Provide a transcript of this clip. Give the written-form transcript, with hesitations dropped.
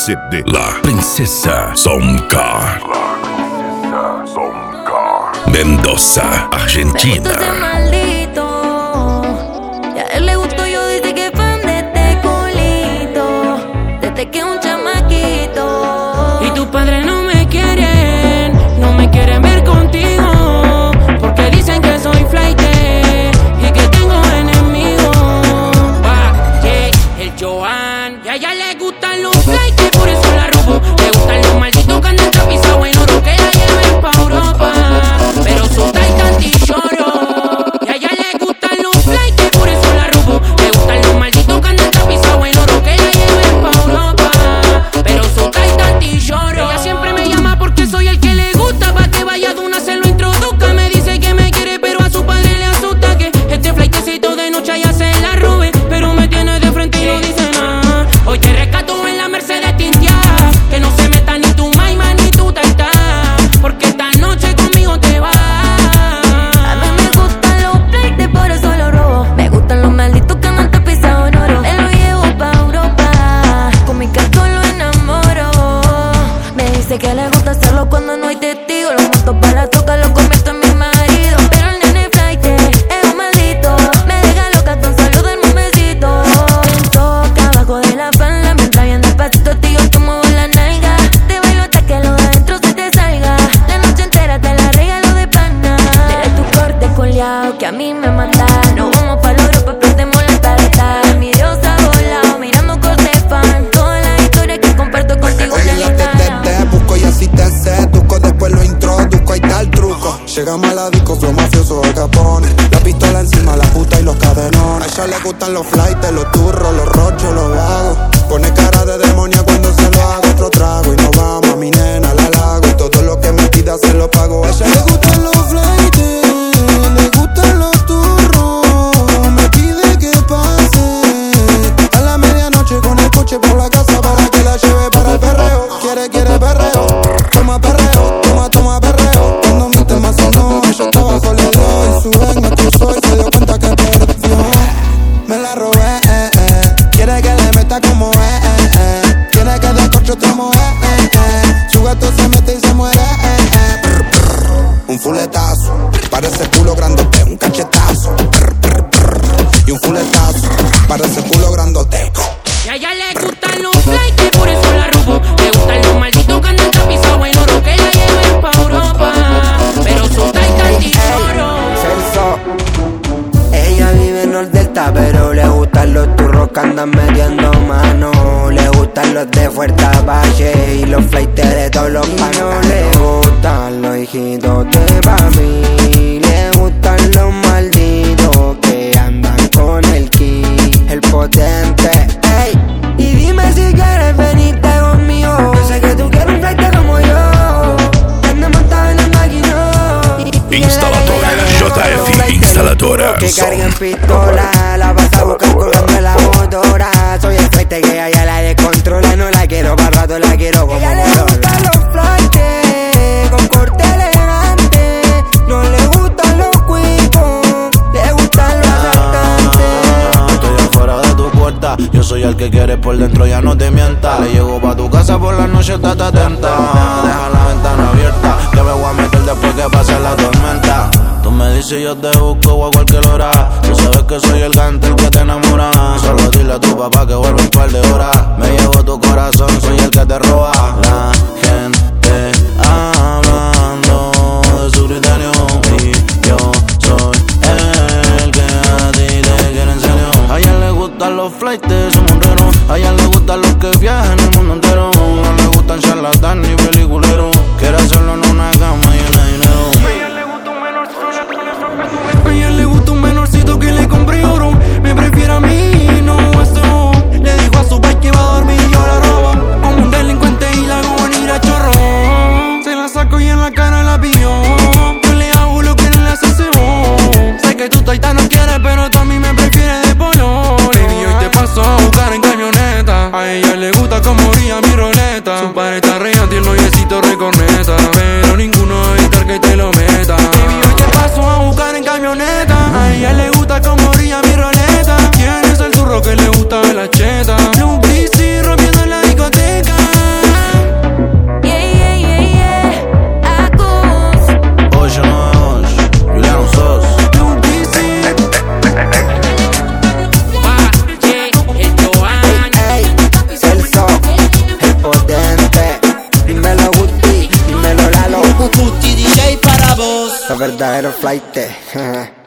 CD La Princesa Zonca. Mendoza, Argentina. Me gusta ese maldito. Y a él le gustó, yo dice que fan de este culito. Desde que un chamaquito. Y tus padres no me quieren ver contigo. Porque dicen que soy flaite y que tengo enemigos. El Joan. Y a ella le gustan los flaites, por eso la robo. Le gustan los malditos que andan tapizados en oro, que la lleven pa' Europa. Pero su Titan y lloro. Y a ella le gustan los flaites, por eso la robo. Le gustan los malditos que andan tapizados en oro, que la lleven pa' Europa. Pero su Titan y lloro. Ella siempre me llama porque soy el que le gusta. Pa' que vaya de una se lo introduzca. Me dice que me quiere, pero a su padre le asusta que este flaitecito de noche ya se la robe. Pero me tiene de frente y no dice nada. Hoy te rescato en la Mercedes tinteada. Que no se meta ni tu maima ni tu taita. Porque esta noche conmigo te vas. A mí me gustan los pleites, por eso los robo. Me gustan los malditos que andan tapizados en oro. Me lo llevo pa' Europa. Con mi casco lo enamoro. Me dice que le gusta hacerlo cuando no hay testigos. Lo monto pa' la toca, lo convierto en mi marido. Pero el nene flaite es un maldito. Me deja loca con solo darme un besito. Toca abajo de la falda. Mientras bien despacito, tío, tú muevo la nalga. Te bailo hasta que lo de adentro se te salga. La noche entera te la regalo de pana. Tienes tu corte culiao que a mí me mata. Nos vamos pa' Europa, prendemos la tarta. Mi diosa volado, mirando corte fan. Todas las historias que comparto contigo Oye, ya la te busco y así te seduzco. Después lo introduzco, ahí está el truco. Llegamos a la disco, flow mafioso de Capone. La pistola encima, la puta y los cadenones. A ella le gustan los flights, los turros, los rochos, los vagos. Pone cara de demonia cuando se lo hago. Otro trago y nos vamos a mi nena, la lago. Y todo lo que me pida se lo pago. A ella le gustan los flights, le gustan los turros. Me pide que pase a la medianoche con el coche por la casa para que la lleve para el perreo. Quiere perreo, toma perreo, toma perreo. Cuando mi tema sonó, ella estaba soleado. Y su venga cruzó y se dio cuenta que perdió. Me la robé, quiere que le meta como quiere que descorche otro moe, Su gato se mete y se muere, Un fuletazo, parece culo grandote, un cachetazo, Y un fuletazo, parece culo grandote. Y a ella le gustan los flights, por eso la robo. Le gustan los malditos que andan tapizados en oro, que la lleven pa' Europa. Pero su Titan y lloro. Celso. Ella vive en el Delta, pero le gustan los turros que andan metiendo mano. Le gustan los de Fuerte Valle y los flights de todos los panos. Le gustan los hijitos de papi. Le gustan los malditos que andan con el ki, el potente. Ey, y dime si quieres venirte conmigo. Yo sé que tú quieres un flight como yo. Que ande montado en el maquinón. Instaladora JF, instaladora Que carguen Zonca. pistola, la vas a buscar colgando en la motora. Soy el flight que a ella la descontrola. No la quiero para rato, la quiero como ella le gustan los flights con corte elegante. No le gustan los cuicos, le gustan los asaltantes. Estoy afuera de tu puerta, yo soy el que quieres por dentro, ya no te mientas. Le llego pa' tu casa por la noche, estate atenta. Deja la ventana abierta, que me voy a meter después que pase la tormenta. Tú me dices y yo te busco a cualquier hora. Tú sabes que soy el gante, el que te enamora. Solo dile a tu papá que vuelve un par de horas. Me llevo tu corazón, soy el que te roba. La gente hablando de su criterio y yo soy el que a ti te quiere en serio. A ella le gustan los flights, su monrero. A ella le gustan los que viajan el mundo entero. No le gustan charlatanes ni peliculeros. Quiere hacerlo en una cama llena de dinero. A ella le gusta un menorcito que le compré oro. Me prefiere a mí, no eso. Le dijo a su pai que va a dormir y yo la robo. Como un delincuente y la hago venir a chorro. Se la saco y en la cara la pilló. Yo le hago lo que no le hace ese vos. Sé que tu taita no quiere, pero tú a mí me prefieres de pollo. Baby, hoy te paso a buscar en camioneta. A ella le gusta como brilla mi roleta. Su padre está re anti, el noviecito recorneta. Pero ninguno verdadero flight.